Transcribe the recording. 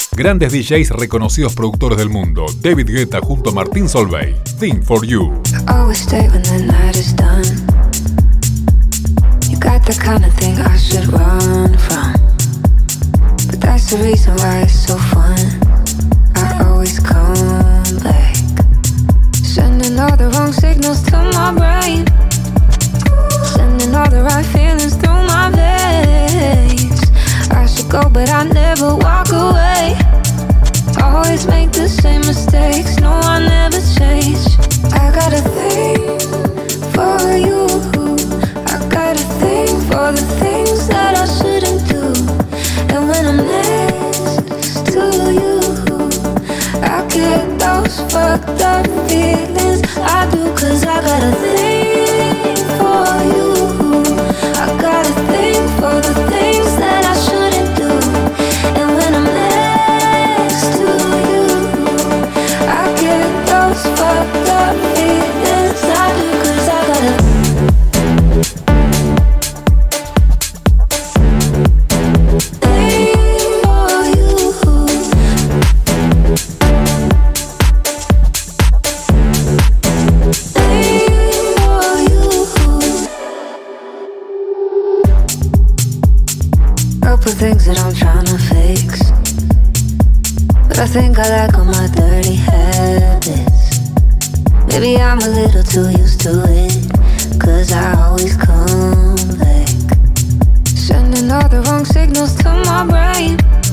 Grandes DJs reconocidos productores del mundo. David Guetta junto a Martín Solveig. Think for You. Always stay when the night is done. You got the kind of thing I should run from, but that's the reason why it's so fun. I always come back, sending all the wrong signals to my brain, sending all the right feelings through my veins. I should go, but I never walk away. Always make the same mistakes, no, I never change. I got a thing for you. I got a thing for the things that I shouldn't do. And when I'm next to you, I get those fucked up feelings. I do, 'cause I got a thing for you. I got a thing for the things that I shouldn't do. And when I'm next to you, I get those fucked up feelings. I do, 'cause I got a thing for you. Thing for you. Couple things that I'm trying to fix, but I think I like all my dirty habits. Maybe I'm a little too used to it, 'cause I always come back, sending all the wrong signals to my brain,